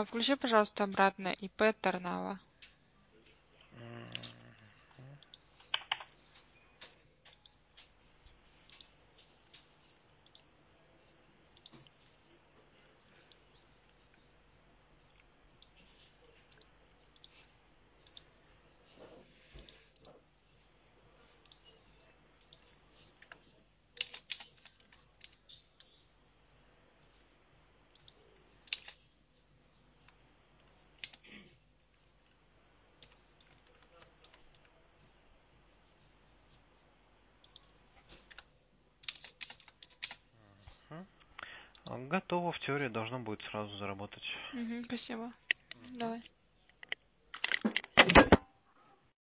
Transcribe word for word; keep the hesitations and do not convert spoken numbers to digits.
Включи, пожалуйста, обратно ИП Тарнава. Готово, в теории должно будет сразу заработать. Угу, спасибо. Давай.